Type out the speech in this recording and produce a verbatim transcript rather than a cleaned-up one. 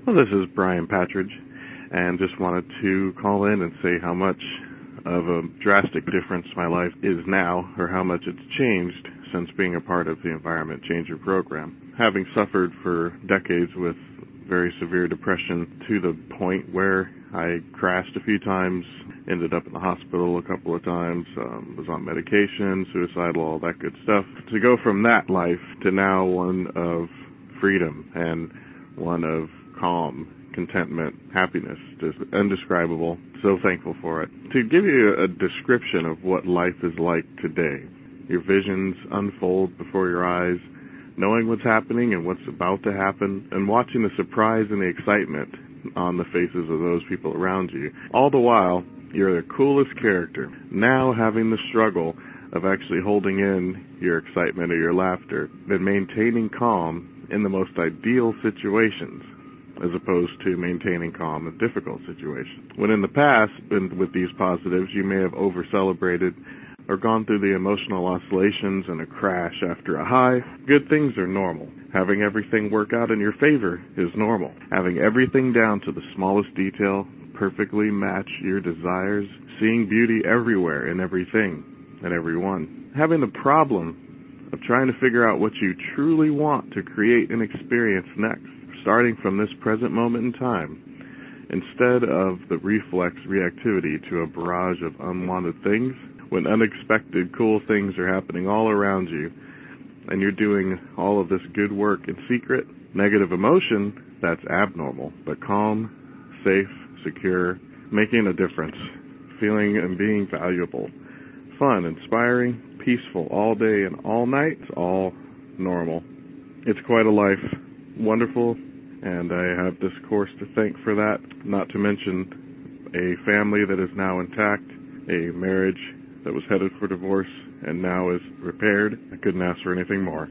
Well, this is Brian Patridge, and just wanted to call in and say how much of a drastic difference my life is now, or how much it's changed since being a part of the Environment Changer program. Having suffered for decades with very severe depression to the point where I crashed a few times, ended up in the hospital a couple of times, um, was on medication, suicidal, all that good stuff. To go from that life to now one of freedom and one of calm, contentment, happiness, just indescribable. So thankful for it. To give you a description of what life is like today, your visions unfold before your eyes, knowing what's happening and what's about to happen, and watching the surprise and the excitement on the faces of those people around you. All the while, you're the coolest character. Now having the struggle of actually holding in your excitement or your laughter and maintaining calm in the most ideal situations, as opposed to maintaining calm in difficult situations. When in the past, with these positives, you may have over-celebrated or gone through the emotional oscillations and a crash after a high, good things are normal. Having everything work out in your favor is normal. Having everything down to the smallest detail perfectly match your desires, seeing beauty everywhere in everything and everyone. Having the problem of trying to figure out what you truly want to create and experience next, starting from this present moment in time, instead of the reflex reactivity to a barrage of unwanted things, when unexpected cool things are happening all around you, and you're doing all of this good work in secret. Negative emotion, that's abnormal, but calm, safe, secure, making a difference, feeling and being valuable, fun, inspiring, peaceful all day and all night, it's all normal. It's quite a life, wonderful, and I have this course to thank for that, not to mention a family that is now intact, a marriage that was headed for divorce and now is repaired. I couldn't ask for anything more.